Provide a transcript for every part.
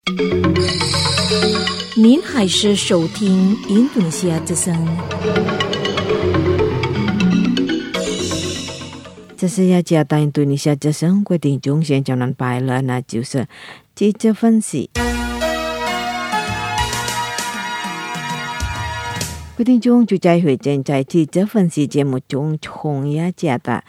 您还是收听印度尼西亚之声。 这是要讲到印度尼西亚之声规定中现在能摆了，那就是记者分析。规定中就在会见在记者分析节目中同样讲的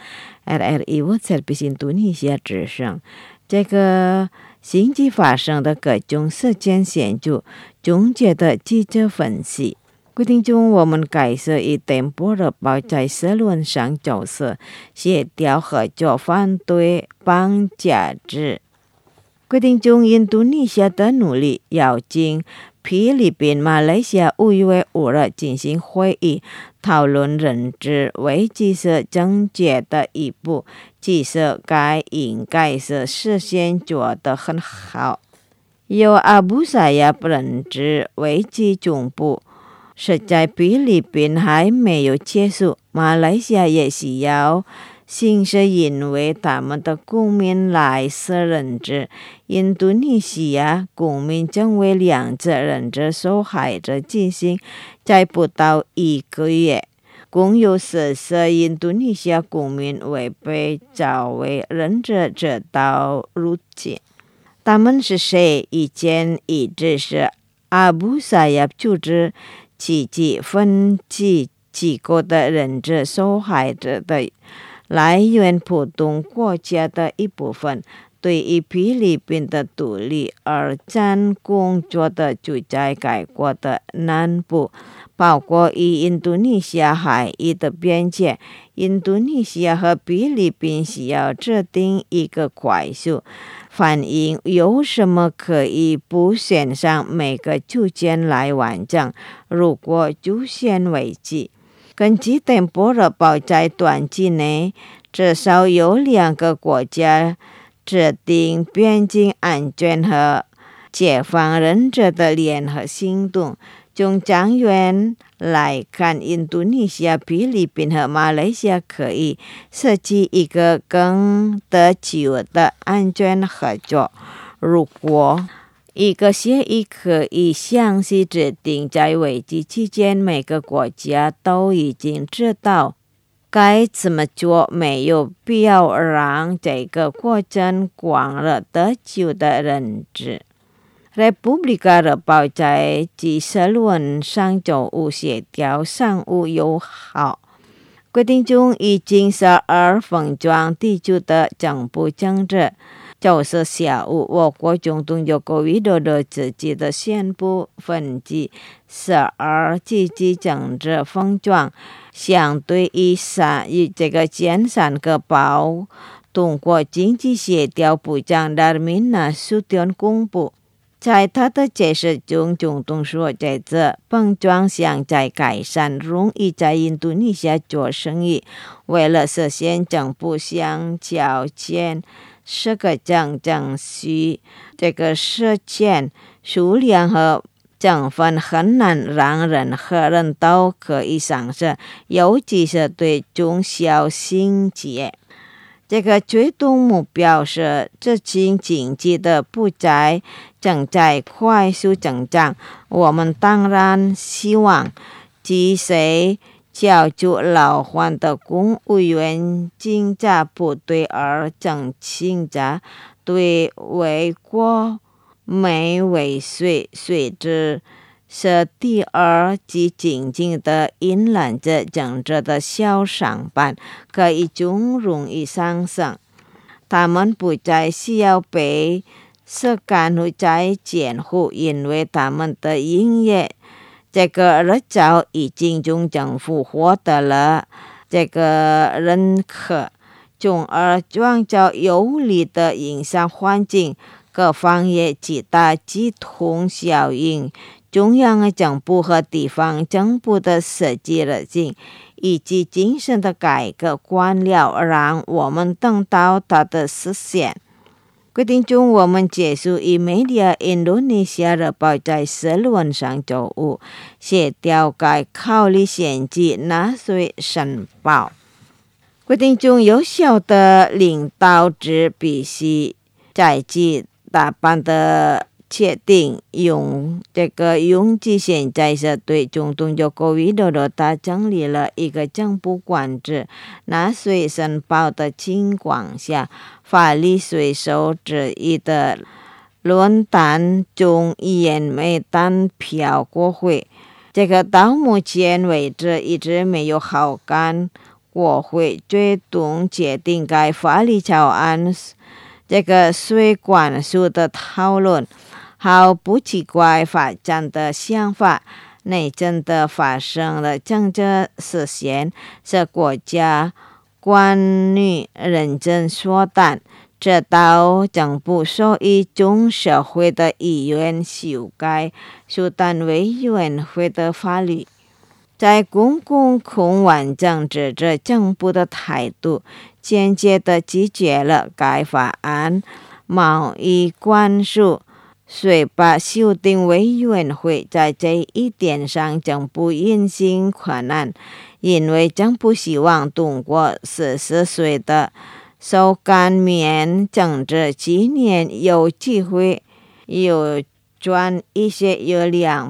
RRI World Service 印度尼西亚之声，这个星期发生的各种事件显著终结的记者分析。规定中我们改设以电波日报在社论上角色协调合作反对绑架制。规定中印度尼西亚的努力要经菲律宾、马来西亚5月5日进行会议，讨论人质危机是症结的一步，其实该应该是事先做得很好。有阿布萨亚人质危机总部是在菲律宾还没有结束，马来西亚也需要新是因为他们的公民来自人质，印度尼西亚公民将为两者人质受害者进行在不到1个月，共有14印度尼西亚公民未被找为人质直到如今。他们是谁？意见一致是阿布萨亚组织积极分析机构的人质受害者的来源普通国家的一部分，对于菲律宾的独立而战工作的就在该国的南部，包括与印度尼西亚海域的边界。印度尼西亚和菲律宾需要制定一个快速反应，有什么可以不线上每个组件来完成，如果出现危机。根据电波日报在短期内至少有2个国家制定边境安全和解放人质的联合行动。从长远来看，印度尼西亚、菲律宾和马来西亚可以设计一个更得久的安全合作。如果一个协议可以详细制定，在危机期间每个国家都已经知道该怎么做，没有必要让这个过程广而得久的人质。Republika 日报在其社论上周五协调商务友好规定中，已经12分钟地区的政府政治就是下午，我国总统佐科维多多自己的宣布分级12积极政治分状，相对于这个前3个报通过经济协调部长Darmina Sutyon公布。在他的解释中，总统说，在这碰撞想在改善容易在印度尼西亚做生意，为了实现政府想交钱10个证需这个实现数量和成分很难让任何人都可以上市，尤其是对中小型企业。这个最终目标是执行经济的不再正在快速增长。我们当然希望这些较具老换的公务员警察部队而增请者对为国美为税，随之是第2级经济的因蓝者政治的小上班可以中容易上升，他们不再需要被涉干会在监护，因为他们的营业这个日照已经从政府获得了这个认可，从而创造有利的营商环境。各方也极大集同效应，中央政府和地方政府的实际热情以及精神的改革官僚，让我们等到它的实现。规定中，我们结束以Media Indonesia日报在社论上周五协调该考虑限制纳税申报。规定中，有效的领导者必须在其打扮的确定用基现在是对中东就COVID他整理了一个政府管制纳税申报的情况下，法律税收之一的论坛众议员没单票过会，这个到目前为止一直没有好感国会最终决定该法律草案这个税管束的讨论，毫不奇怪发展的想法，内政的发生了政治实现，是国家官员认真说谈，直到政府授予中社会的意愿修改苏丹委员会的法律。在公共空完政治这政府的态度，间接地拒绝了该法案贸易关税税法修订委员会在这一点上政府因心困难，因为政府希望通过40岁的受干免政治纪念有机会有赚一些有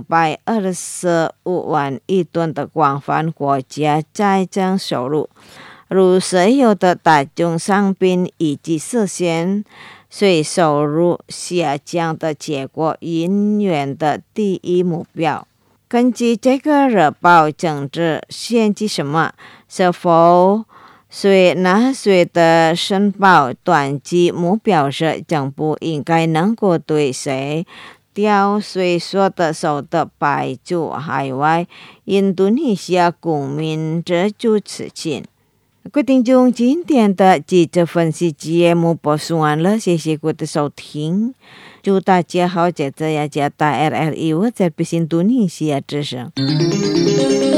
225万亿吨的广泛国家财政收入，如石油的大宗商品以及实现税收入下降的结果永远的第一目标。根据这个日报政治限制什么，是否纳税的申报短期目标是政府应该能够对谁掉税所得收的摆住海外印度尼西亚公民这就此情。各位听众，今天的记者分析节目播送完了，谢谢各位的收听，祝大家好，接着要加大 RRI 我在印度尼西亚之声。